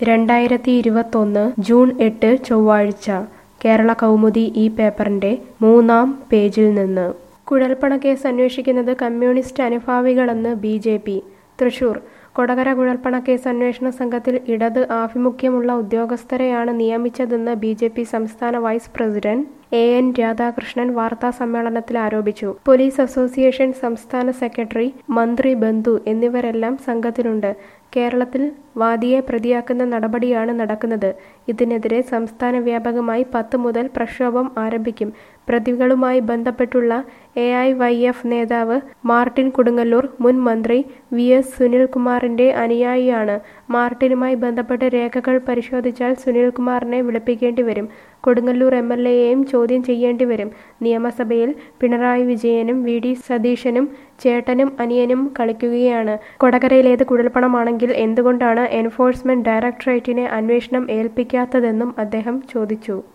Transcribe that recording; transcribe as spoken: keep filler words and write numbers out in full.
രണ്ടായിരത്തി ഇരുപത്തൊന്ന് ജൂൺ എട്ട് ചൊവ്വാഴ്ച കേരള കൗമുദി ഈ പേപ്പറിന്റെ മൂന്നാം പേജിൽ നിന്ന് കുഴൽപ്പണക്കേസ് അന്വേഷിക്കുന്നത് കമ്മ്യൂണിസ്റ്റ് അനുഭാവികളെന്ന് B J P. Thrissur Kodakara കുഴൽപ്പണക്കേസ് അന്വേഷണ സംഘത്തിൽ ഇടത് ആഭിമുഖ്യമുള്ള ഉദ്യോഗസ്ഥരെയാണ് നിയമിച്ചതെന്ന് ബി ജെ പി സംസ്ഥാന vice president A N Radhakrishnan വാർത്താസമ്മേളനത്തിൽ ആരോപിച്ചു. പോലീസ് അസോസിയേഷൻ സംസ്ഥാന സെക്രട്ടറി, മന്ത്രി ബന്ധു എന്നിവരെല്ലാം സംഘത്തിലുണ്ട്. കേരളത്തിൽ വാദിയെ പ്രതിയാക്കുന്ന നടപടിയാണ് നടക്കുന്നത്. ഇതിനെതിരെ സംസ്ഥാന വ്യാപകമായി പത്ത് മുതൽ പ്രക്ഷോഭം ആരംഭിക്കും. പ്രതികളുമായി ബന്ധപ്പെട്ടുള്ള എ ഐ വൈ എഫ് നേതാവ് മാർട്ടിൻ കൊടുങ്ങല്ലൂർ മുൻ മന്ത്രി വി എസ് സുനിൽകുമാറിന്റെ അനുയായിയാണ്. മാർട്ടിനുമായി ബന്ധപ്പെട്ട രേഖകൾ പരിശോധിച്ചാൽ സുനിൽകുമാറിനെ വിളിപ്പിക്കേണ്ടി വരും. കൊടുങ്ങല്ലൂർ എം എൽ എയെയും ചോദ്യം ചെയ്യേണ്ടി വരും. നിയമസഭയിൽ പിണറായി വിജയനും വി ഡി സതീശനും ചേട്ടനും അനിയനും കളിക്കുകയാണ്. കൊടകരയിലേത് കുഴൽപ്പണമാണെങ്കിൽ എന്തുകൊണ്ടാണ് എൻഫോഴ്സ്മെന്റ് ഡയറക്ടറേറ്റിനെ അന്വേഷണം ഏൽപ്പിക്കാത്തതെന്നും അദ്ദേഹം ചോദിച്ചു.